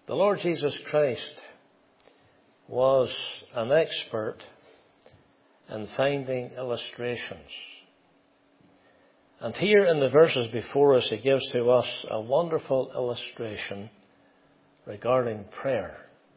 The Lord Jesus Christ was an expert in finding illustrations. And here in the verses before us, he gives to us a wonderful illustration regarding prayer.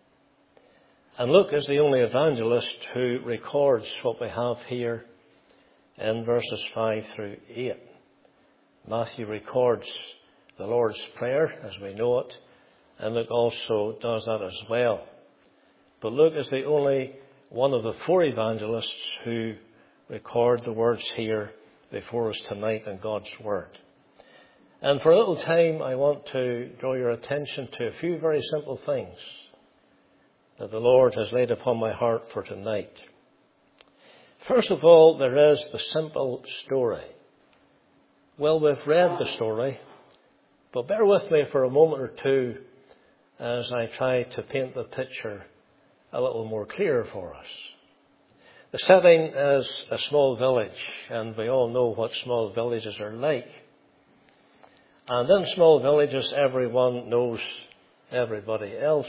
And Luke is the only evangelist who records what we have here in verses 5 through 8. Matthew records the Lord's Prayer as we know it, and Luke also does that as well. But Luke is the only one of the four evangelists who record the words here before us tonight in God's Word. And for a little time, I want to draw your attention to a few very simple things that the Lord has laid upon my heart for tonight. First of all, there is the simple story. Well, we've read the story, but bear with me for a moment or two as I try to paint the picture a little more clear for us. The setting is a small village, and we all know what small villages are like. And in small villages, everyone knows everybody else,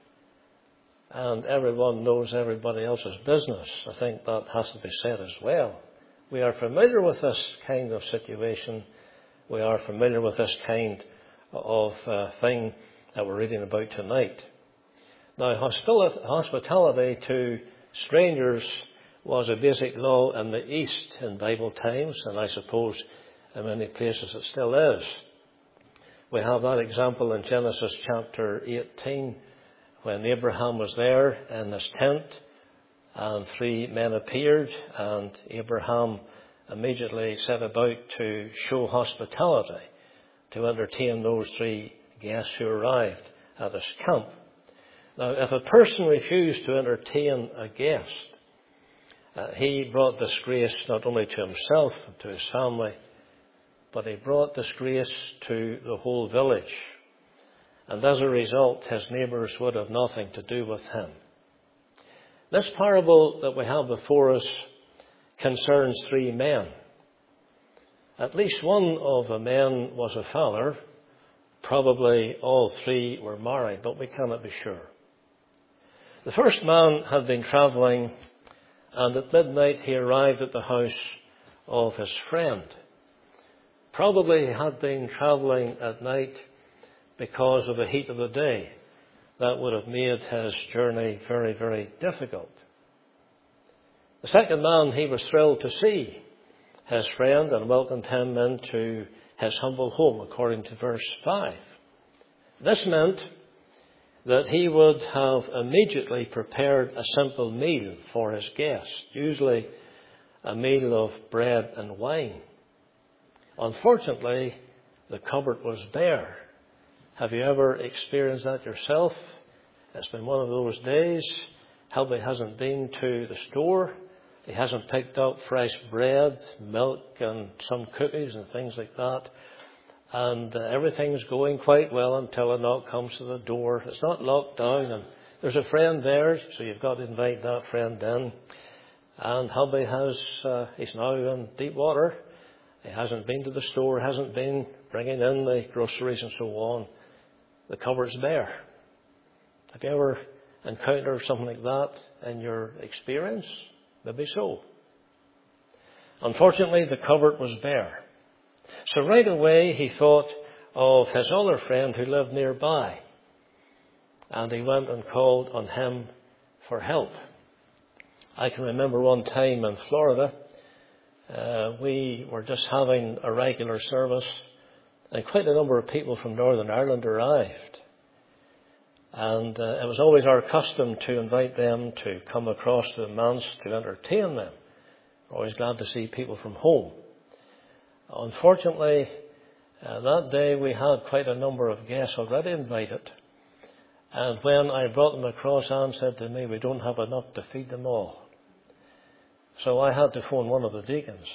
and everyone knows everybody else's business. I think that has to be said as well. We are familiar with this kind of situation. We are familiar with this kind of thing that we're reading about tonight. Now, hospitality to strangers was a basic law in the East in Bible times, and I suppose in many places it still is. We have that example in Genesis chapter 18, when Abraham was there in his tent, and three men appeared, and Abraham immediately set about to show hospitality, to entertain those three guests who arrived at his camp. Now, if a person refused to entertain a guest, he brought disgrace not only to himself and to his family, but he brought disgrace to the whole village. And as a result, his neighbours would have nothing to do with him. This parable that we have before us concerns three men. At least one of the men was a father. Probably all three were married, but we cannot be sure. The first man had been travelling, and at midnight he arrived at the house of his friend. Probably he had been travelling at night because of the heat of the day. That would have made his journey very, very difficult. The second man, he was thrilled to see his friend and welcomed him into his humble home, according to verse 5. This meant that he would have immediately prepared a simple meal for his guest, usually a meal of bread and wine. Unfortunately, the cupboard was bare. Have you ever experienced that yourself? It's been one of those days. Helby hasn't been to the store. He hasn't picked up fresh bread, milk, and some cookies and things like that. And everything's going quite well until a knock comes to the door. It's not locked down, and there's a friend there, so you've got to invite that friend in. And Helby he's now in deep water. He hasn't been to the store, hasn't been bringing in the groceries and so on. The cupboard's bare. Have you ever encountered something like that in your experience? Maybe so. Unfortunately, the cupboard was bare. So right away he thought of his other friend who lived nearby. And he went and called on him for help. I can remember one time in Florida, we were just having a regular service, and quite a number of people from Northern Ireland arrived. And it was always our custom to invite them to come across to the manse to entertain them. We're always glad to see people from home. Unfortunately, that day we had quite a number of guests already invited. And when I brought them across, Anne said to me, "We don't have enough to feed them all." So I had to phone one of the deacons.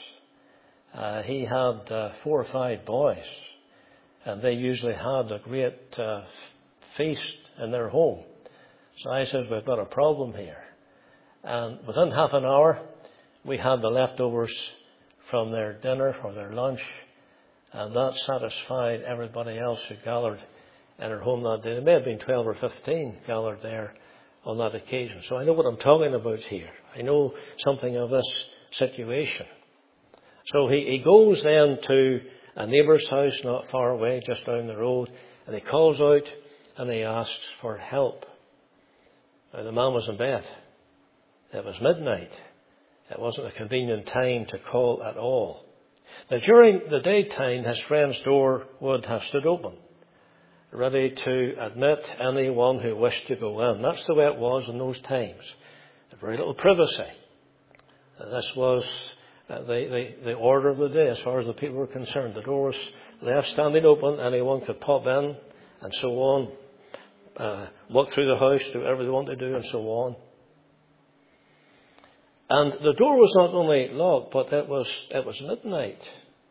He had 4 or 5 boys, and they usually had a great feast in their home. So I said, "We've got a problem here." And within half an hour, we had the leftovers from their dinner or their lunch, and that satisfied everybody else who gathered in her home that day. There may have been 12 or 15 gathered there on that occasion. So I know what I'm talking about here. I know something of this situation. So he goes then to a neighbour's house not far away, just down the road, and he calls out and he asks for help. Now, the man was in bed. It was midnight. It wasn't a convenient time to call at all. Now, during the daytime, his friend's door would have stood open, ready to admit anyone who wished to go in. That's the way it was in those times. Very little privacy. This was the order of the day as far as the people were concerned. The door was left standing open. Anyone could pop in and so on. Walk through the house, do whatever they want to do and so on. And the door was not only locked, but it was midnight.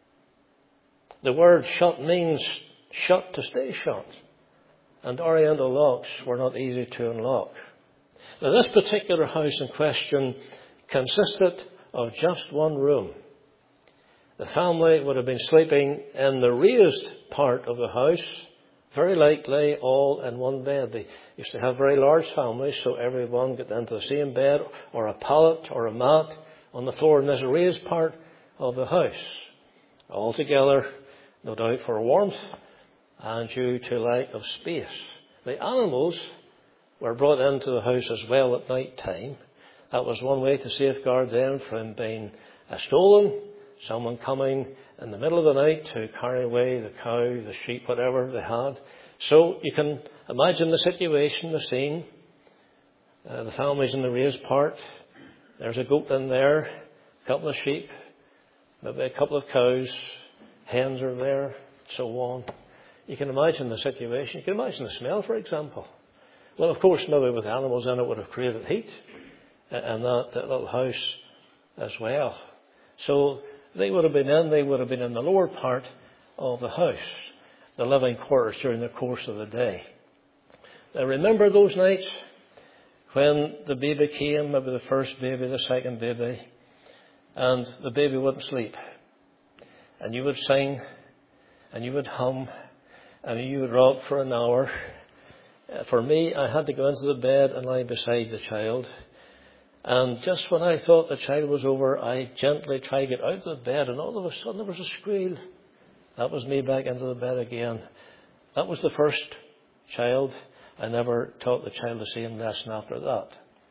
The word shut means shut to stay shut. And oriental locks were not easy to unlock. Now, this particular house in question consisted of just one room. The family would have been sleeping in the raised part of the house, very likely all in one bed. They used to have very large families, so everyone got into the same bed or a pallet or a mat on the floor in this raised part of the house. All together, no doubt for warmth and due to lack of space. The animals were brought into the house as well at night time. That was one way to safeguard them from being stolen, someone coming in the middle of the night to carry away the cow, the sheep, whatever they had. So you can imagine the situation, the scene. The family's in the raised part. There's a goat in there, a couple of sheep, maybe a couple of cows, hens are there, so on. You can imagine the situation. You can imagine the smell, for example. Well, of course, maybe with animals in it would have created heat in that little house as well. So they would have been in the lower part of the house, the living quarters during the course of the day. Now, remember those nights when the baby came, maybe the first baby, the second baby, and the baby wouldn't sleep. And you would sing, and you would hum, and you would rock for an hour. For me, I had to go into the bed and lie beside the child. And just when I thought the child was over, I gently tried to get out of the bed, and all of a sudden there was a squeal. That was me back into the bed again. That was the first child. I never taught the child the same lesson after that.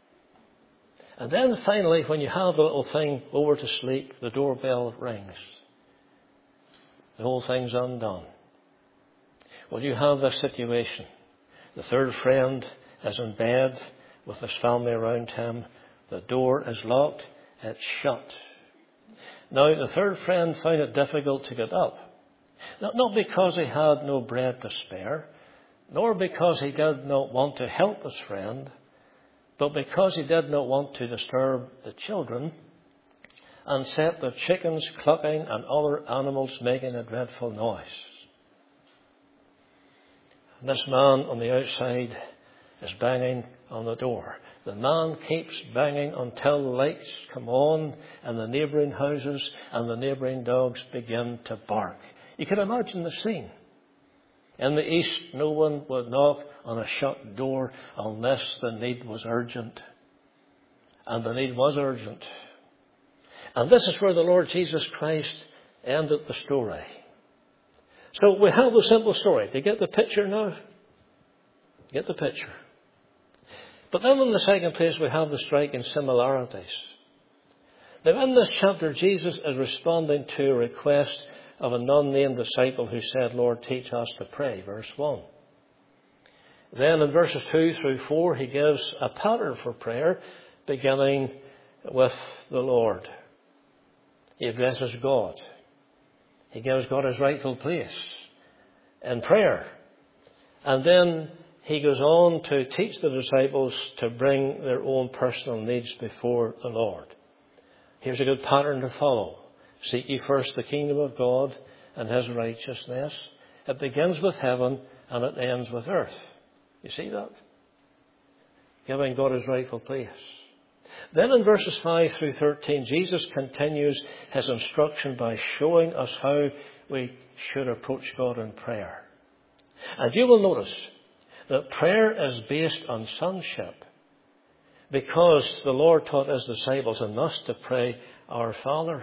And then finally, when you have the little thing over to sleep, the doorbell rings. The whole thing's undone. Well, you have this situation. The third friend is in bed with his family around him. The door is locked. It's shut. Now, the third friend found it difficult to get up. Not because he had no bread to spare, nor because he did not want to help his friend, but because he did not want to disturb the children and set the chickens clucking and other animals making a dreadful noise. And this man on the outside is banging on the door. The man keeps banging until the lights come on and the neighbouring houses and the neighbouring dogs begin to bark. You can imagine the scene. In the East, no one would knock on a shut door unless the need was urgent. And the need was urgent. And this is where the Lord Jesus Christ ended the story. So we have the simple story. Do you get the picture now? Get the picture. But then in the second place, we have the striking similarities. Now, in this chapter, Jesus is responding to a request of an unnamed disciple who said, Lord, teach us to pray, verse 1. Then in verses 2 through 4, he gives a pattern for prayer, beginning with the Lord. He addresses God. He gives God his rightful place in prayer. And then he goes on to teach the disciples to bring their own personal needs before the Lord. Here's a good pattern to follow. Seek ye first the kingdom of God and his righteousness. It begins with heaven and it ends with earth. You see that? Giving God his rightful place. Then in verses 5 through 13, Jesus continues his instruction by showing us how we should approach God in prayer. And you will notice that prayer is based on sonship, because the Lord taught his disciples and us to pray, Our Father.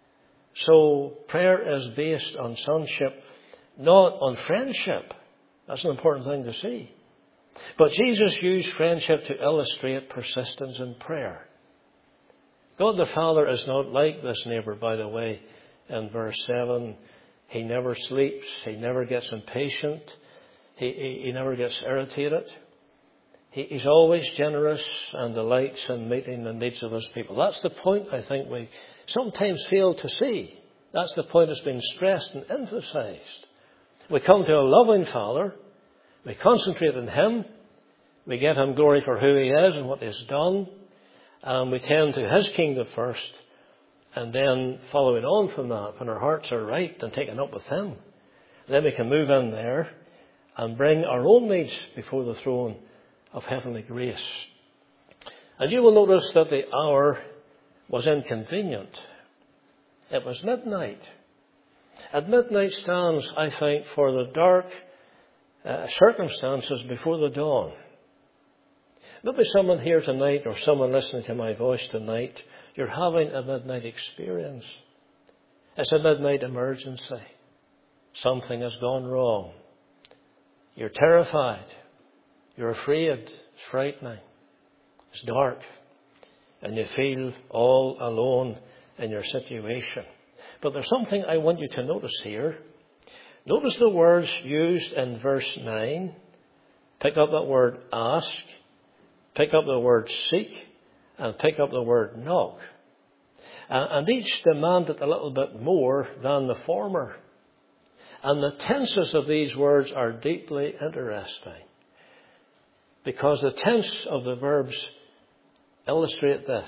So prayer is based on sonship, not on friendship. That's an important thing to see. But Jesus used friendship to illustrate persistence in prayer. God the Father is not like this neighbour, by the way, in verse 7. He never sleeps. He never gets impatient. He never gets irritated. He's always generous and delights in meeting the needs of his people. That's the point I think we sometimes fail to see. That's the point that's been stressed and emphasized. We come to a loving Father. We concentrate on him. We give him glory for who he is and what he has done. And we tend to his kingdom first. And then following on from that, when our hearts are right and taken up with him, then we can move in there and bring our own needs before the throne of heavenly grace. And you will notice that the hour was inconvenient. It was midnight. At midnight stands, I think, for the dark circumstances before the dawn. Maybe someone here tonight, or someone listening to my voice tonight, you're having a midnight experience. It's a midnight emergency. Something has gone wrong. You're terrified. You're afraid. It's frightening. It's dark. And you feel all alone in your situation. But there's something I want you to notice here. Notice the words used in verse 9. Pick up that word ask. Pick up the word seek. And pick up the word knock. And each demanded a little bit more than the former. And the tenses of these words are deeply interesting, because the tense of the verbs illustrate this.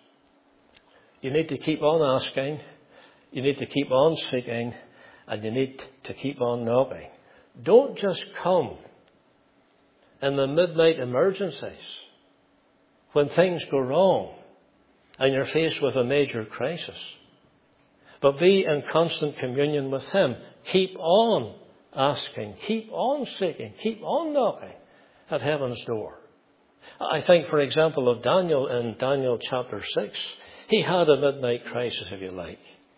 You need to keep on asking, you need to keep on seeking, and you need to keep on knocking. Don't just come in the midnight emergencies when things go wrong and you're faced with a major crisis. But be in constant communion with him. Keep on asking, keep on seeking, keep on knocking at heaven's door. I think, for example, of Daniel in Daniel chapter 6. He had a midnight crisis, if you like.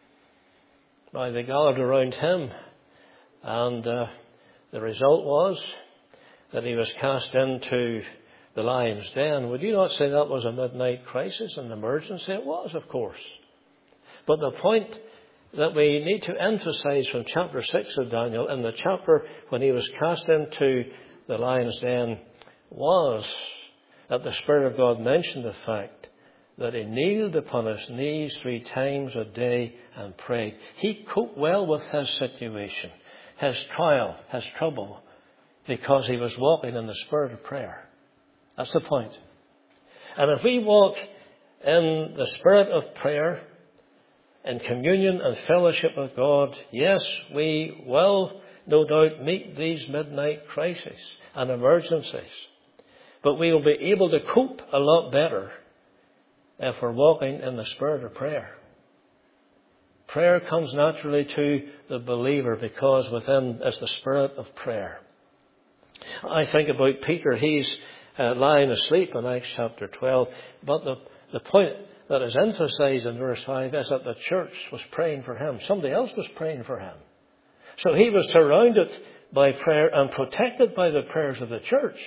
Now, they gathered around him, and the result was that he was cast into the lion's den. Would you not say that was a midnight crisis, an emergency? It was, of course. But the point that we need to emphasize from chapter 6 of Daniel, in the chapter when he was cast into the lion's den, was that the Spirit of God mentioned the fact that he kneeled upon his knees 3 times a day and prayed. He coped well with his situation, his trial, his trouble, because he was walking in the spirit of prayer. That's the point. And if we walk in the spirit of prayer, in communion and fellowship with God, yes, we will no doubt meet these midnight crises and emergencies. But we will be able to cope a lot better if we're walking in the spirit of prayer. Prayer comes naturally to the believer because within is the spirit of prayer. I think about Peter. He's lying asleep in Acts chapter 12. But the point that is emphasized in verse 5 is that the church was praying for him. Somebody else was praying for him. So he was surrounded by prayer and protected by the prayers of the church.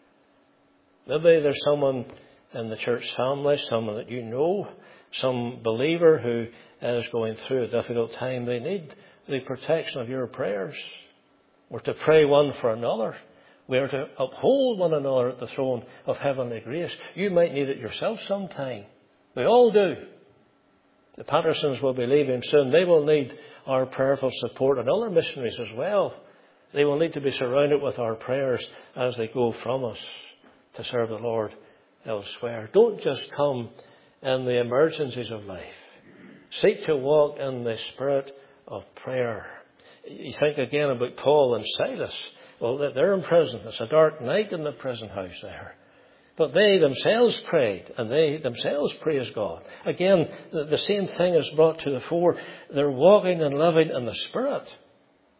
Maybe there's someone in the church family, someone that you know, some believer who is going through a difficult time. They need the protection of your prayers. We're to pray one for another. We are to uphold one another at the throne of heavenly grace. You might need it yourself sometime. We all do. The Pattersons will be leaving soon. They will need our prayerful support, and other missionaries as well. They will need to be surrounded with our prayers as they go from us to serve the Lord elsewhere. Don't just come in the emergencies of life. Seek to walk in the spirit of prayer. You think again about Paul and Silas. Well, they're in prison. It's a dark night in the prison house there. But they themselves prayed, and they themselves praised God. Again, the same thing is brought to the fore. They're walking and living in the Spirit.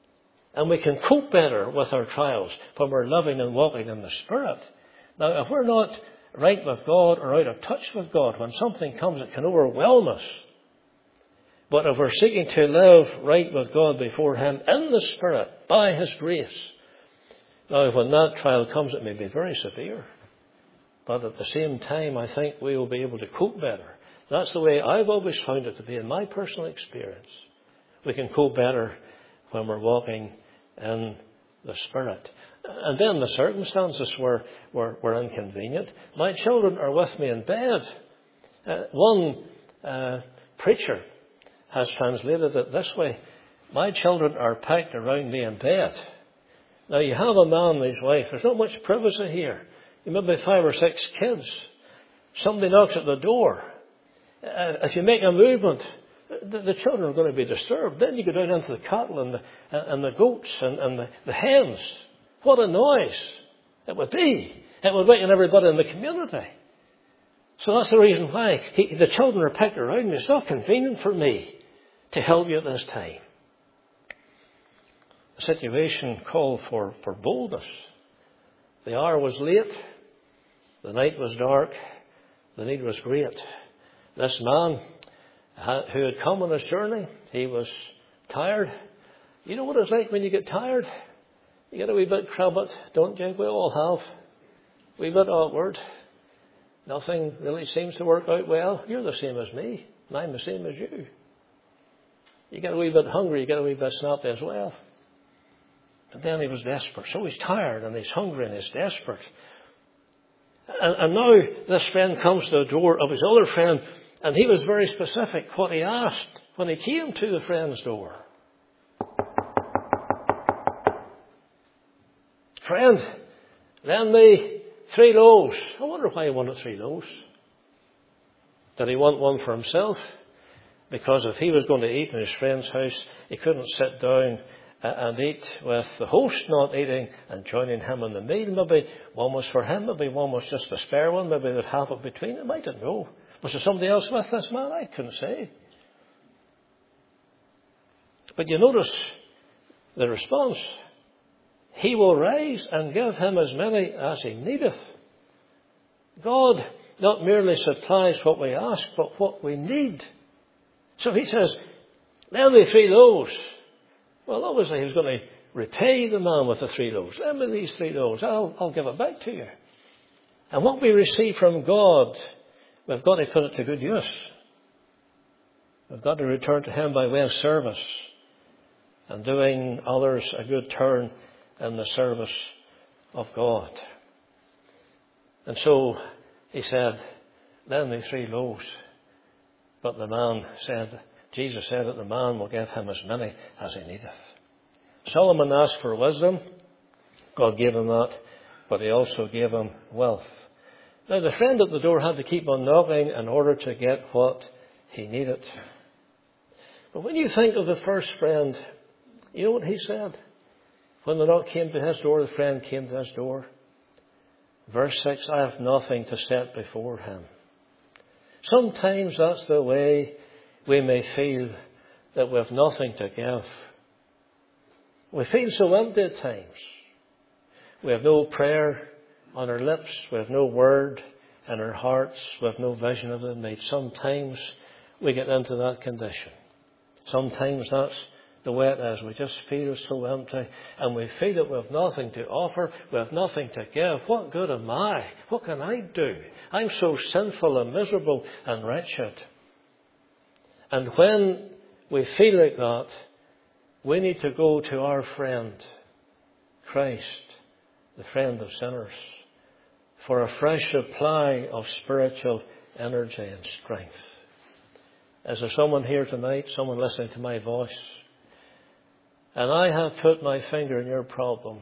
And we can cope better with our trials when we're living and walking in the Spirit. Now, if we're not right with God or out of touch with God, when something comes, it can overwhelm us. But if we're seeking to live right with God before Him in the Spirit, by His grace, now when that trial comes, it may be very severe. But at the same time, I think we will be able to cope better. That's the way I've always found it to be in my personal experience. We can cope better when we're walking in the Spirit. And then the circumstances were inconvenient. My children are with me in bed. One preacher has translated it this way: my children are packed around me in bed. Now, you have a man and his wife. There's not much privacy here. You may have 5 or 6 kids. Somebody knocks at the door. If you make a movement, the children are going to be disturbed. Then you go down into the cattle and the goats and the hens. What a noise it would be. It would waken everybody in the community. So that's the reason why the children are packed around me. It's not convenient for me to help you at this time. The situation called for boldness. The hour was late. The night was dark. The need was great. This man who had come on his journey, he was tired. You know what it's like when you get tired? You get a wee bit crabbit, don't you? We all have. A wee bit awkward. Nothing really seems to work out well. You're the same as me. And I'm the same as you. You get a wee bit hungry, you get a wee bit snappy as well. But then he was desperate. So he's tired and he's hungry and he's desperate. And now this friend comes to the door of his other friend, and he was very specific what he asked when he came to the friend's door. Friend, lend me 3 loaves. I wonder why he wanted 3 loaves. Did he want one for himself? Because if he was going to eat in his friend's house, he couldn't sit down and eat with the host not eating and joining him in the meal. Maybe one was for him, maybe one was just a spare one, maybe they'd have it between them. I don't know. Was there somebody else with this man? I couldn't say. But you notice the response. He will rise and give him as many as he needeth. God not merely supplies what we ask, but what we need. So he says, lend me 3 loaves. Well, obviously he was going to repay the man with the 3 loaves. Lend me these 3 loaves. I'll give it back to you. And what we receive from God, we've got to put it to good use. We've got to return to Him by way of service and doing others a good turn in the service of God. And so he said, lend me 3 loaves. But the man said, Jesus said that the man will give him as many as he needeth. Solomon asked for wisdom. God gave him that, but he also gave him wealth. Now the friend at the door had to keep on knocking in order to get what he needed. But when you think of the first friend, you know what he said? When the knock came to his door, the friend came to his door. Verse 6, I have nothing to set before him. Sometimes that's the way we may feel, that we have nothing to give. We feel so empty at times. We have no prayer on our lips. We have no word in our hearts. We have no vision of the need. Sometimes we get into that condition. Sometimes that's the way it is. We just feel so empty, and we feel that we have nothing to offer. We have nothing to give. What good am I? What can I do? I'm so sinful and miserable and wretched. And when we feel like that, we need to go to our friend, Christ, the friend of sinners, for a fresh supply of spiritual energy and strength. Is there someone here tonight, someone listening to my voice? And I have put my finger in your problem.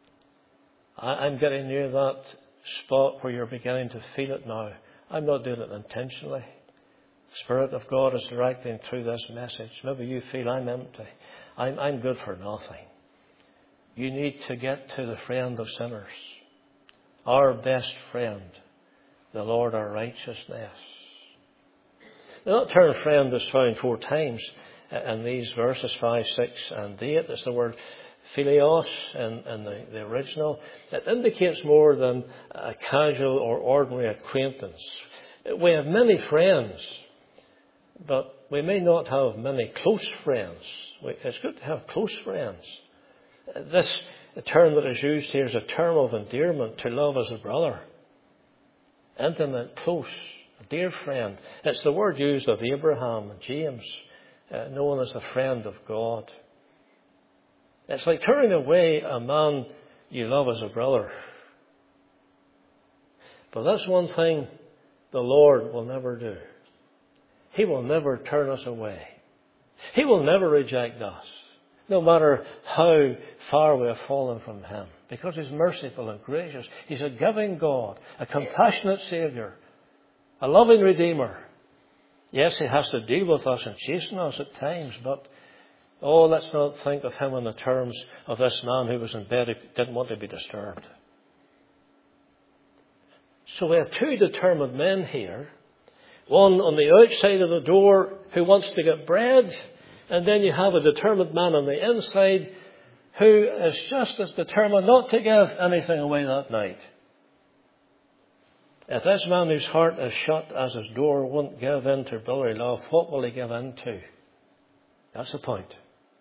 I'm getting near that spot where you're beginning to feel it now. I'm not doing it intentionally. The Spirit of God is directing through this message. Maybe you feel I'm empty. I'm good for nothing. You need to get to the friend of sinners. Our best friend, the Lord our righteousness. Now that term friend is found 4 times in these verses, 5, 6 and 8. It's the word Philios in the original. It indicates more than a casual or ordinary acquaintance. We have many friends, but we may not have many close friends. It's good to have close friends. This term that is used here is a term of endearment, to love as a brother. Intimate, close, a dear friend. It's the word used of Abraham and James, known as the friend of God. It's like turning away a man you love as a brother. But that's one thing the Lord will never do. He will never turn us away. He will never reject us, no matter how far we have fallen from Him, because He's merciful and gracious. He's a giving God, a compassionate Saviour, a loving Redeemer. Yes, He has to deal with us and chasten us at times, but let's not think of Him in the terms of this man who was in bed who didn't want to be disturbed. So we have two determined men here. One on the outside of the door who wants to get bread, and then you have a determined man on the inside who is just as determined not to give anything away that night. If this man whose heart is shut as his door won't give in to brotherly love, what will he give in to? That's the point.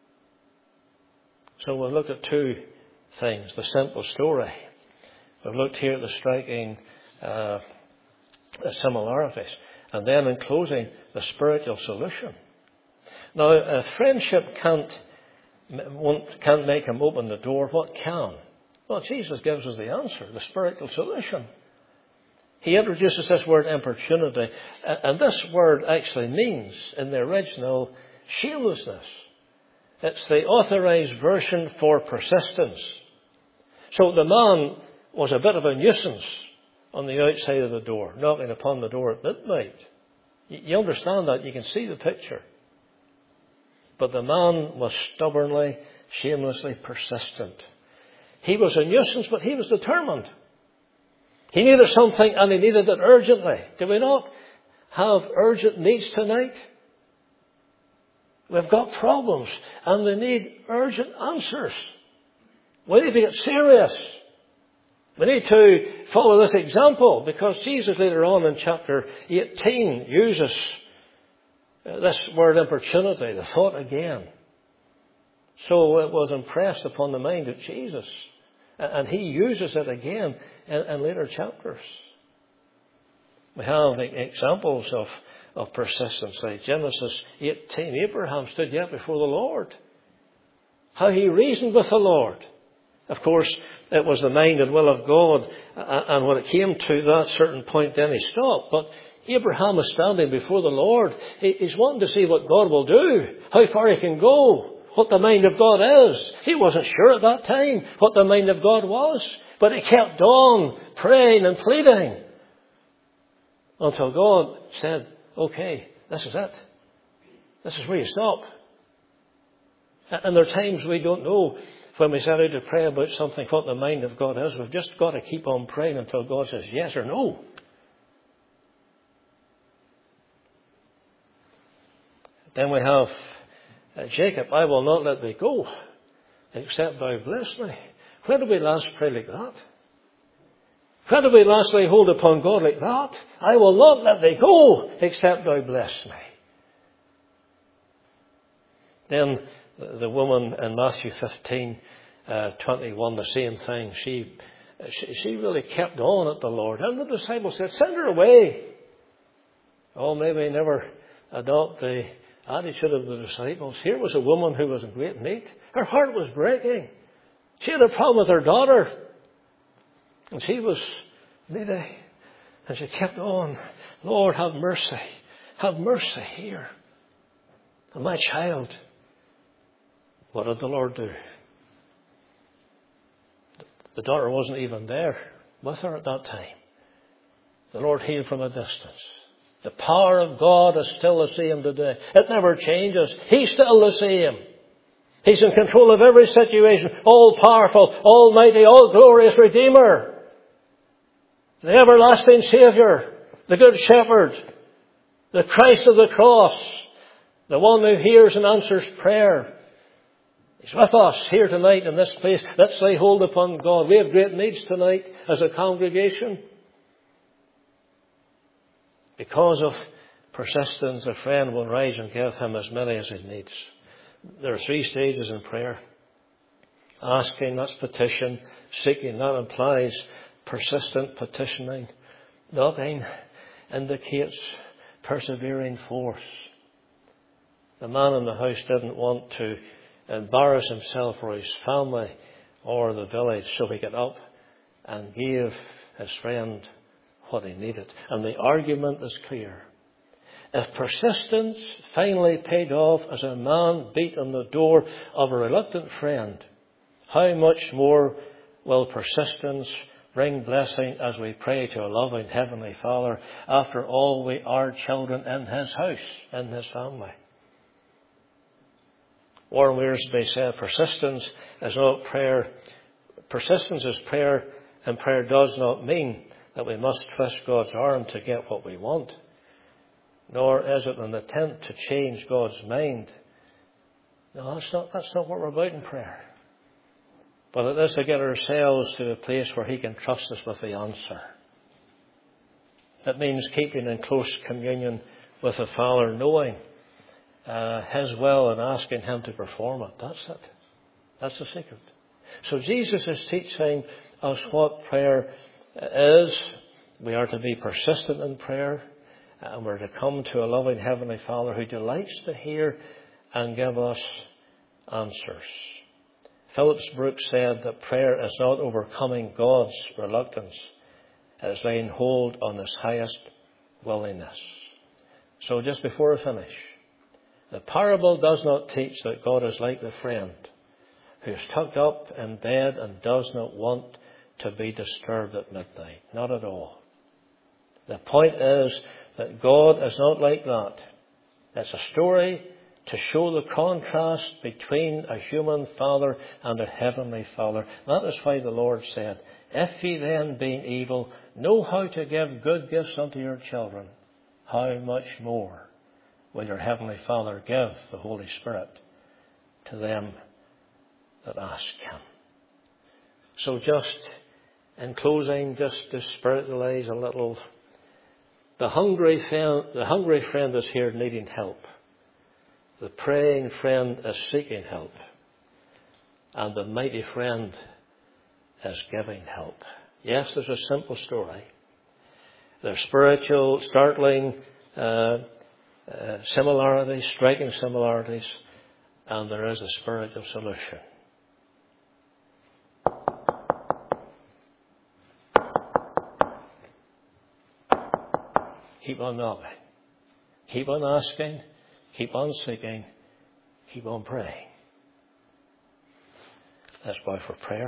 So we'll look at two things. The simple story. We've looked here at the striking similarities. And then in closing, the spiritual solution. Now, if friendship can't make him open the door, what can? Well, Jesus gives us the answer, the spiritual solution. He introduces this word importunity. And this word actually means, in the original, shamelessness. It's the authorized version for persistence. So the man was a bit of a nuisance on the outside of the door, knocking upon the door at midnight. You understand that. You can see the picture. But the man was stubbornly, shamelessly persistent. He was a nuisance, but he was determined. He needed something, and he needed it urgently. Do we not have urgent needs tonight? We've got problems, and they need urgent answers. We need to get serious. We need to follow this example, because Jesus later on in chapter 18 uses this word importunity, the thought again. So it was impressed upon the mind of Jesus. And He uses it again in later chapters. We have examples of persistence. Like Genesis 18, Abraham stood yet before the Lord. How he reasoned with the Lord. Of course, it was the mind and will of God. And when it came to that certain point, then he stopped. But Abraham is standing before the Lord. He's wanting to see what God will do, how far he can go, what the mind of God is. He wasn't sure at that time what the mind of God was. But he kept on praying and pleading until God said, okay, this is it. This is where you stop. And there are times we don't know when we set out to pray about something what the mind of God is. We've just got to keep on praying until God says yes or no. Then we have Jacob, I will not let thee go, except thou bless me. When did we last pray like that? When did we last lay hold upon God like that? I will not let thee go, except thou bless me. Then the woman in Matthew 15:21, the same thing. She really kept on at the Lord. And the disciples said, send her away. Oh, maybe never adopt the attitude of the disciples. Here was a woman who was in great need. Her heart was breaking. She had a problem with her daughter. And she was needy. And she kept on. Lord, have mercy. Have mercy here. And my child. What did the Lord do? The daughter wasn't even there with her at that time. The Lord healed from a distance. The power of God is still the same today. It never changes. He's still the same. He's in control of every situation. All-powerful, almighty, all-glorious Redeemer. The everlasting Saviour. The Good Shepherd. The Christ of the cross. The one who hears and answers prayer. He's with us here tonight in this place. Let's lay hold upon God. We have great needs tonight as a congregation. Because of persistence, a friend will rise and give him as many as he needs. There are 3 stages in prayer. Asking, that's petition. Seeking, that implies persistent petitioning. Knocking indicates persevering force. The man in the house didn't want to embarrass himself or his family or the village, so he got up and gave his friend what he needed. And the argument is clear. If persistence finally paid off as a man beat on the door of a reluctant friend, how much more will persistence bring blessing as we pray to a loving Heavenly Father? After all, we are children in His house, in His family. Warren Wiersbe said, persistence is not prayer. Persistence is prayer, and prayer does not mean that we must twist God's arm to get what we want. Nor is it an attempt to change God's mind. No, that's not what we're about in prayer. But it is to get ourselves to a place where He can trust us with the answer. It means keeping in close communion with the Father, knowing His will and asking Him to perform it. That's it. That's the secret. So Jesus is teaching us what prayer is. We are to be persistent in prayer. And we're to come to a loving Heavenly Father who delights to hear and give us answers. Phillips Brooks said that prayer is not overcoming God's reluctance. It is laying hold on His highest willingness. So just before I finish, the parable does not teach that God is like the friend who is tucked up in bed and does not want to be disturbed at midnight. Not at all. The point is that God is not like that. It's a story to show the contrast between a human father and a heavenly Father. That is why the Lord said, if ye then, being evil, know how to give good gifts unto your children, how much more will your heavenly Father give the Holy Spirit to them that ask Him? So just in closing, just to spiritualize a little, the hungry friend is here needing help. The praying friend is seeking help. And the mighty friend is giving help. Yes, there's a simple story. There's spiritual, startling similarities, striking similarities, and there is a spiritual solution. Keep on knocking. Keep on asking. Keep on seeking. Keep on praying. Let's bow for prayer.